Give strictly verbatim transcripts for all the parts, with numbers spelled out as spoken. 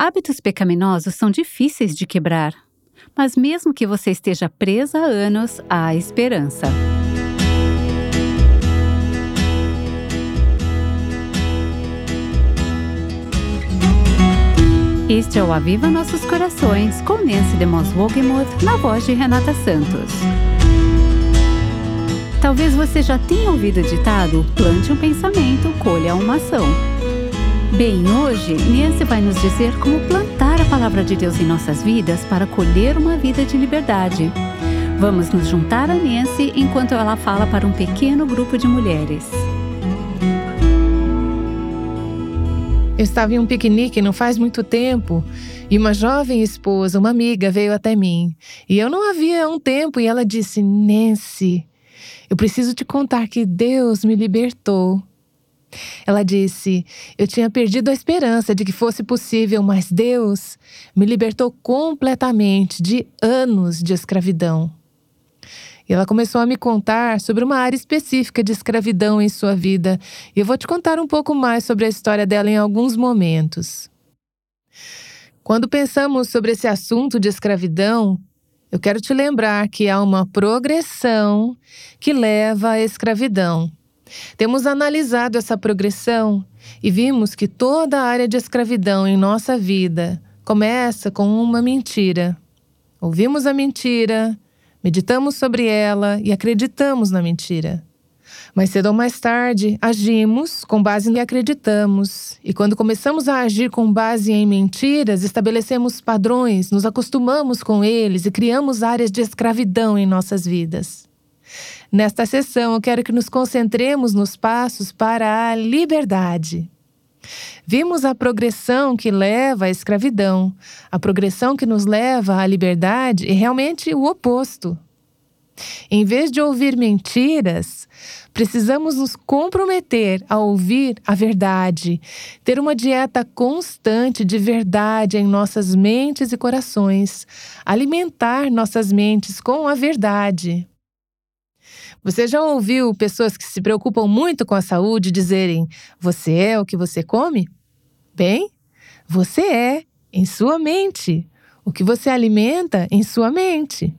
Hábitos pecaminosos são difíceis de quebrar, mas mesmo que você esteja presa há anos, há esperança. Este é o Aviva Nossos Corações, com Nancy DeMoss Wolgemuth, na voz de Renata Santos. Talvez você já tenha ouvido o ditado: plante um pensamento, colha uma ação. Bem, hoje, Nancy vai nos dizer como plantar a palavra de Deus em nossas vidas para colher uma vida de liberdade. Vamos nos juntar a Nancy enquanto ela fala para um pequeno grupo de mulheres. Eu estava em um piquenique não faz muito tempo e uma jovem esposa, uma amiga, veio até mim. E eu não a via há um tempo e ela disse: Nancy, eu preciso te contar que Deus me libertou. Ela disse: eu tinha perdido a esperança de que fosse possível, mas Deus me libertou completamente de anos de escravidão. E ela começou a me contar sobre uma área específica de escravidão em sua vida. E eu vou te contar um pouco mais sobre a história dela em alguns momentos. Quando pensamos sobre esse assunto de escravidão, eu quero te lembrar que há uma progressão que leva à escravidão. Temos analisado essa progressão e vimos que toda a área de escravidão em nossa vida começa com uma mentira. Ouvimos a mentira, meditamos sobre ela e acreditamos na mentira. Mais cedo ou mais tarde, agimos com base no que acreditamos. E quando começamos a agir com base em mentiras, estabelecemos padrões, nos acostumamos com eles e criamos áreas de escravidão em nossas vidas. Nesta sessão, eu quero que nos concentremos nos passos para a liberdade. Vimos a progressão que leva à escravidão. A progressão que nos leva à liberdade é realmente o oposto. Em vez de ouvir mentiras, precisamos nos comprometer a ouvir a verdade, ter uma dieta constante de verdade em nossas mentes e corações, alimentar nossas mentes com a verdade. Você já ouviu pessoas que se preocupam muito com a saúde dizerem: você é o que você come? Bem, você é em sua mente, o que você alimenta em sua mente.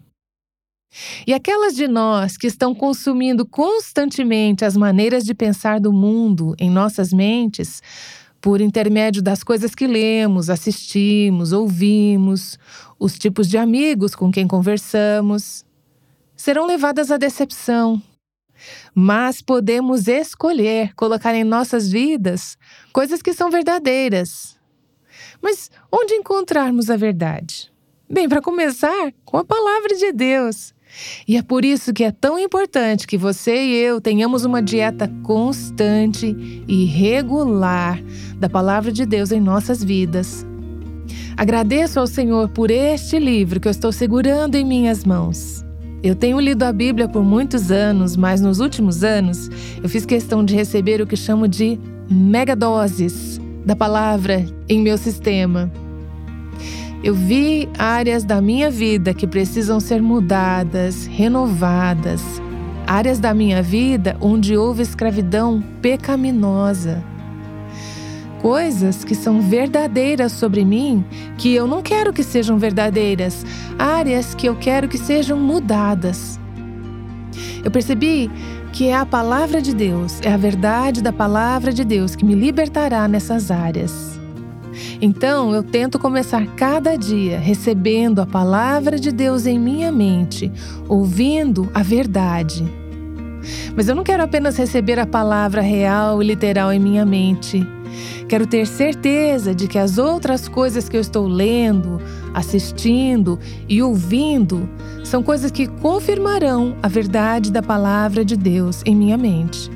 E aquelas de nós que estão consumindo constantemente as maneiras de pensar do mundo em nossas mentes, por intermédio das coisas que lemos, assistimos, ouvimos, os tipos de amigos com quem conversamos, serão levadas à decepção. Mas podemos escolher colocar em nossas vidas coisas que são verdadeiras. Mas onde encontrarmos a verdade? Bem, para começar, com a palavra de Deus. E é por isso que é tão importante que você e eu tenhamos uma dieta constante e regular da palavra de Deus em nossas vidas. Agradeço ao Senhor por este livro que eu estou segurando em minhas mãos. Eu tenho lido a Bíblia por muitos anos, mas nos últimos anos eu fiz questão de receber o que chamo de megadoses da palavra em meu sistema. Eu vi áreas da minha vida que precisam ser mudadas, renovadas. Áreas da minha vida onde houve escravidão pecaminosa. Coisas que são verdadeiras sobre mim, que eu não quero que sejam verdadeiras. Áreas que eu quero que sejam mudadas. Eu percebi que é a palavra de Deus, é a verdade da palavra de Deus que me libertará nessas áreas. Então, eu tento começar cada dia recebendo a palavra de Deus em minha mente, ouvindo a verdade. Mas eu não quero apenas receber a palavra real e literal em minha mente. Quero ter certeza de que as outras coisas que eu estou lendo, assistindo e ouvindo são coisas que confirmarão a verdade da palavra de Deus em minha mente.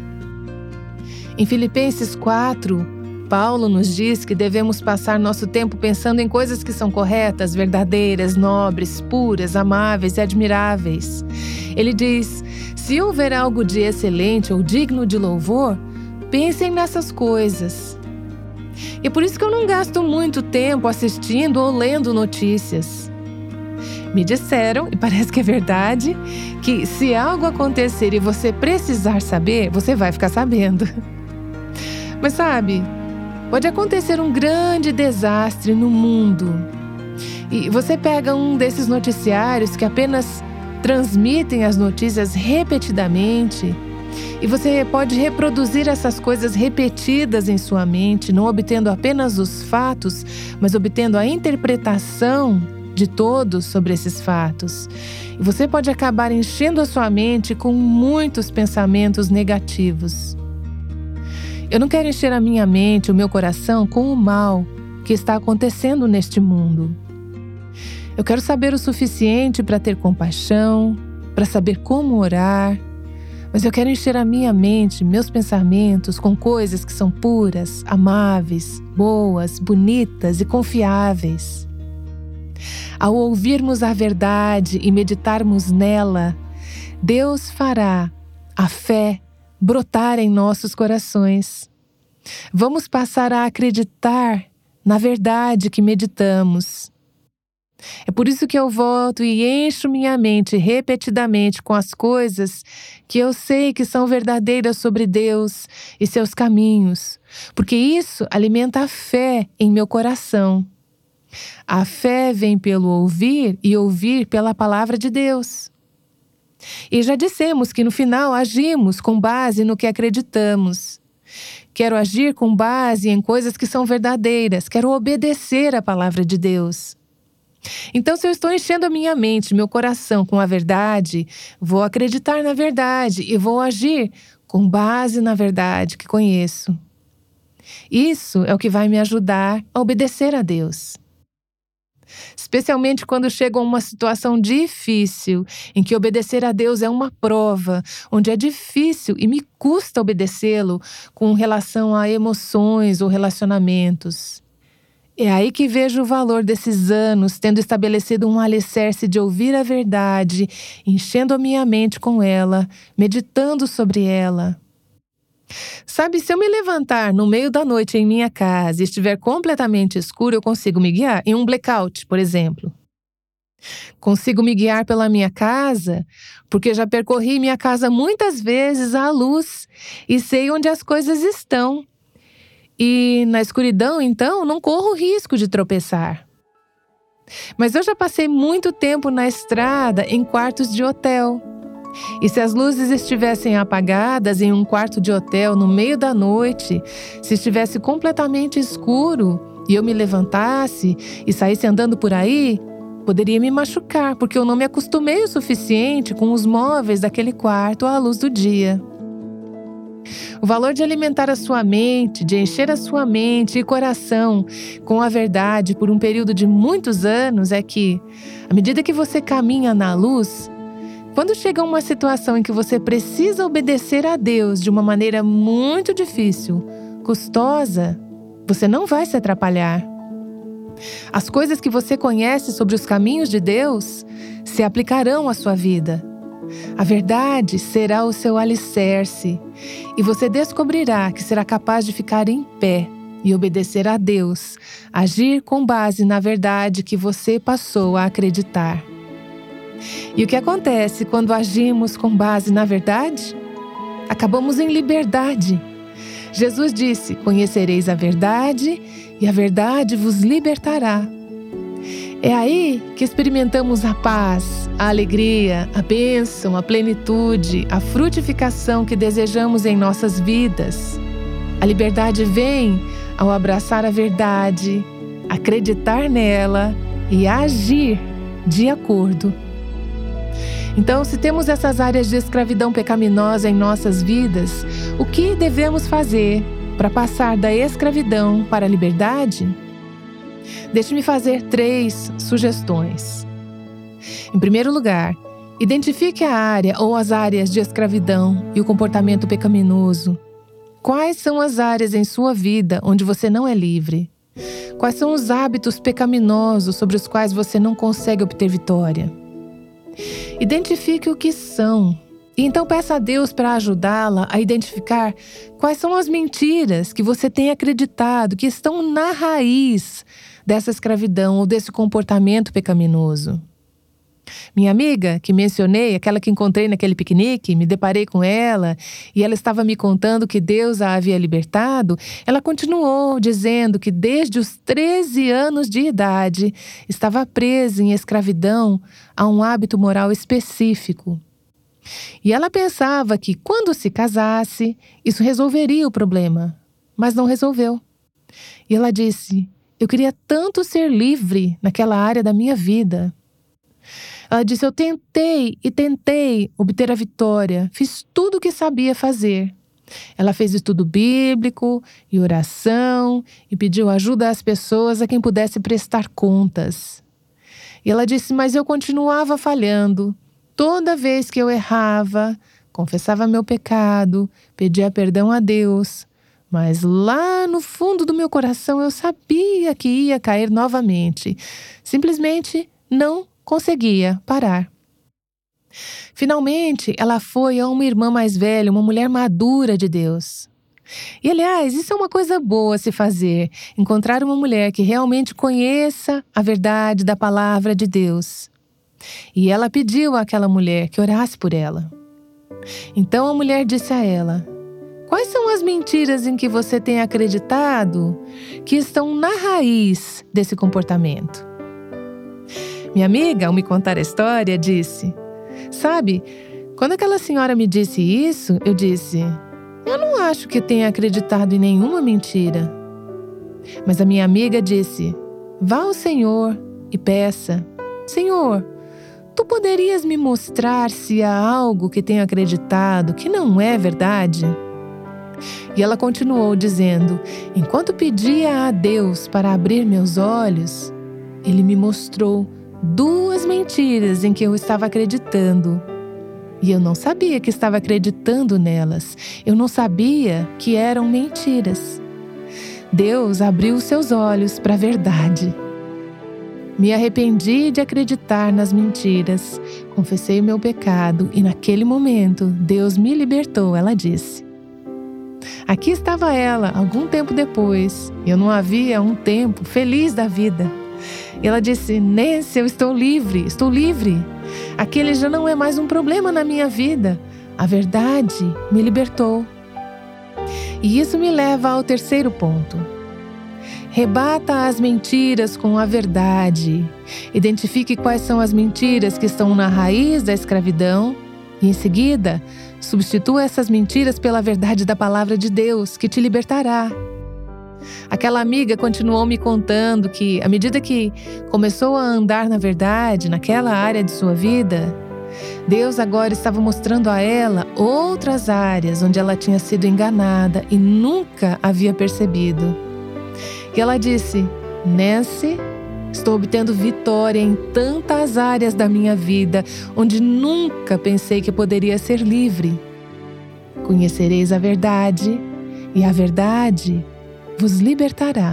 Em Filipenses quatro, Paulo nos diz que devemos passar nosso tempo pensando em coisas que são corretas, verdadeiras, nobres, puras, amáveis e admiráveis. Ele diz: se houver algo de excelente ou digno de louvor, pensem nessas coisas. E é por isso que eu não gasto muito tempo assistindo ou lendo notícias. Me disseram, e parece que é verdade, que se algo acontecer e você precisar saber, você vai ficar sabendo. Mas sabe, Pode acontecer um grande desastre no mundo. E você pega um desses noticiários que apenas transmitem as notícias repetidamente, e você pode reproduzir essas coisas repetidas em sua mente, não obtendo apenas os fatos, mas obtendo a interpretação de todos sobre esses fatos. E você pode acabar enchendo a sua mente com muitos pensamentos negativos. Eu não quero encher a minha mente, o meu coração, com o mal que está acontecendo neste mundo. Eu quero saber o suficiente para ter compaixão, para saber como orar, mas eu quero encher a minha mente, meus pensamentos, com coisas que são puras, amáveis, boas, bonitas e confiáveis. Ao ouvirmos a verdade e meditarmos nela, Deus fará a fé brotar em nossos corações. Vamos passar a acreditar na verdade que meditamos. É por isso que eu volto e encho minha mente repetidamente com as coisas que eu sei que são verdadeiras sobre Deus e seus caminhos, porque isso alimenta a fé em meu coração. A fé vem pelo ouvir e ouvir pela palavra de Deus. E já dissemos que no final agimos com base no que acreditamos. Quero agir com base em coisas que são verdadeiras, quero obedecer à palavra de Deus. Então, se eu estou enchendo a minha mente, meu coração com a verdade, vou acreditar na verdade e vou agir com base na verdade que conheço. Isso é o que vai me ajudar a obedecer a Deus. Especialmente quando chego a uma situação difícil, em que obedecer a Deus é uma prova, onde é difícil e me custa obedecê-lo com relação a emoções ou relacionamentos. É aí que vejo o valor desses anos tendo estabelecido um alicerce de ouvir a verdade, enchendo a minha mente com ela, meditando sobre ela. Sabe, se eu me levantar no meio da noite em minha casa e estiver completamente escuro, eu consigo me guiar em um blackout, por exemplo. Consigo me guiar pela minha casa, porque já percorri minha casa muitas vezes à luz e sei onde as coisas estão. E na escuridão, então, não corro risco de tropeçar. Mas eu já passei muito tempo na estrada em quartos de hotel. E se as luzes estivessem apagadas em um quarto de hotel no meio da noite, se estivesse completamente escuro e eu me levantasse e saísse andando por aí, poderia me machucar, porque eu não me acostumei o suficiente com os móveis daquele quarto à luz do dia. O valor de alimentar a sua mente, de encher a sua mente e coração com a verdade por um período de muitos anos é que, à medida que você caminha na luz, quando chega uma situação em que você precisa obedecer a Deus de uma maneira muito difícil, custosa, você não vai se atrapalhar. As coisas que você conhece sobre os caminhos de Deus se aplicarão à sua vida. A verdade será o seu alicerce e você descobrirá que será capaz de ficar em pé e obedecer a Deus, agir com base na verdade que você passou a acreditar. E o que acontece quando agimos com base na verdade? Acabamos em liberdade. Jesus disse: "Conhecereis a verdade e a verdade vos libertará." É aí que experimentamos a paz, a alegria, a bênção, a plenitude, a frutificação que desejamos em nossas vidas. A liberdade vem ao abraçar a verdade, acreditar nela e agir de acordo. Então, se temos essas áreas de escravidão pecaminosa em nossas vidas, o que devemos fazer para passar da escravidão para a liberdade? Deixe-me fazer três sugestões. Em primeiro lugar, identifique a área ou as áreas de escravidão e o comportamento pecaminoso. Quais são as áreas em sua vida onde você não é livre? Quais são os hábitos pecaminosos sobre os quais você não consegue obter vitória? Identifique o que são. E então peça a Deus para ajudá-la a identificar quais são as mentiras que você tem acreditado que estão na raiz dessa escravidão ou desse comportamento pecaminoso. Minha amiga, que mencionei, aquela que encontrei naquele piquenique, me deparei com ela e ela estava me contando que Deus a havia libertado. Ela continuou dizendo que desde os treze anos de idade estava presa em escravidão a um hábito moral específico. E ela pensava que quando se casasse, isso resolveria o problema, mas não resolveu. E ela disse: eu queria tanto ser livre naquela área da minha vida. Ela disse: eu tentei e tentei obter a vitória, fiz tudo o que sabia fazer. Ela fez estudo bíblico e oração e pediu ajuda às pessoas a quem pudesse prestar contas. E ela disse: mas eu continuava falhando. Toda vez que eu errava, confessava meu pecado, pedia perdão a Deus. Mas lá no fundo do meu coração eu sabia que ia cair novamente. Simplesmente não conseguia parar. Finalmente, ela foi a uma irmã mais velha, uma mulher madura de Deus. E, aliás, isso é uma coisa boa a se fazer, encontrar uma mulher que realmente conheça a verdade da palavra de Deus. E ela pediu àquela mulher que orasse por ela. Então a mulher disse a ela: quais são as mentiras em que você tem acreditado que estão na raiz desse comportamento? Minha amiga, ao me contar a história, disse: sabe, quando aquela senhora me disse isso, eu disse: eu não acho que tenha acreditado em nenhuma mentira. Mas a minha amiga disse: vá ao Senhor e peça: Senhor, tu poderias me mostrar se há algo que tenho acreditado que não é verdade? E ela continuou dizendo: enquanto pedia a Deus para abrir meus olhos, Ele me mostrou duas mentiras em que eu estava acreditando. E eu não sabia que estava acreditando nelas. Eu não sabia que eram mentiras. Deus abriu os seus olhos para a verdade. Me arrependi de acreditar nas mentiras. Confessei o meu pecado e naquele momento Deus me libertou, ela disse. Aqui estava ela, algum tempo depois. Eu não a via há um tempo, feliz da vida. E ela disse: Nancy, eu estou livre, estou livre. Aquele já não é mais um problema na minha vida. A verdade me libertou. E isso me leva ao terceiro ponto. Rebata as mentiras com a verdade. Identifique quais são as mentiras que estão na raiz da escravidão e, em seguida, substitua essas mentiras pela verdade da palavra de Deus, que te libertará. Aquela amiga continuou me contando que, à medida que começou a andar na verdade, naquela área de sua vida, Deus agora estava mostrando a ela outras áreas onde ela tinha sido enganada e nunca havia percebido. E ela disse: Nancy, estou obtendo vitória em tantas áreas da minha vida onde nunca pensei que poderia ser livre. Conhecereis a verdade e a verdade vos libertará.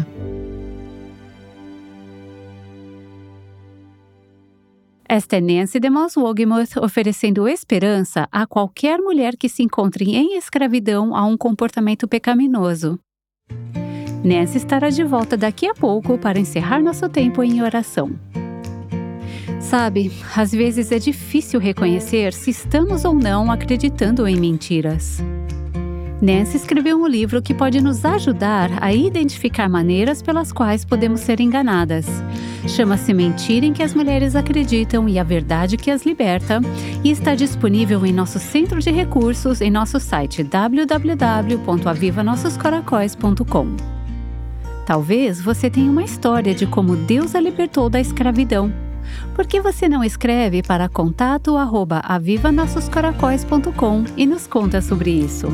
Esta é Nancy DeMoss Wogemuth oferecendo esperança a qualquer mulher que se encontre em escravidão a um comportamento pecaminoso. Nancy estará de volta daqui a pouco para encerrar nosso tempo em oração. Sabe, às vezes é difícil reconhecer se estamos ou não acreditando em mentiras. Nancy escreveu um livro que pode nos ajudar a identificar maneiras pelas quais podemos ser enganadas. Chama-se Mentira em que as Mulheres Acreditam e a Verdade que as Liberta e está disponível em nosso centro de recursos em nosso site w w w ponto aviva nossos coracóis ponto com. Talvez você tenha uma história de como Deus a libertou da escravidão. Por que você não escreve para contato arroba aviva nossos coracóis ponto com e nos conta sobre isso?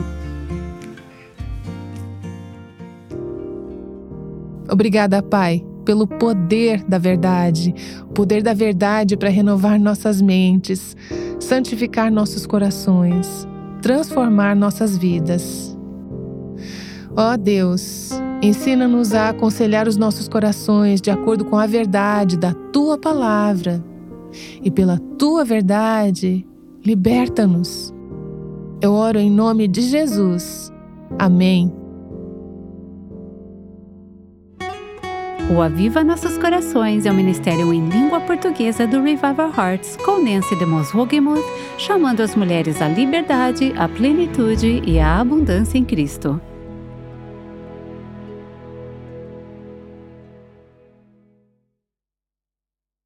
Obrigada, Pai, pelo poder da verdade, o poder da verdade para renovar nossas mentes, santificar nossos corações, transformar nossas vidas. Ó Deus, ensina-nos a aconselhar os nossos corações de acordo com a verdade da Tua palavra e pela Tua verdade, liberta-nos. Eu oro em nome de Jesus. Amém. O Aviva Nossos Corações é um ministério em língua portuguesa do Revival Hearts, com Nancy DeMoss Wogemuth, chamando as mulheres à liberdade, à plenitude e à abundância em Cristo.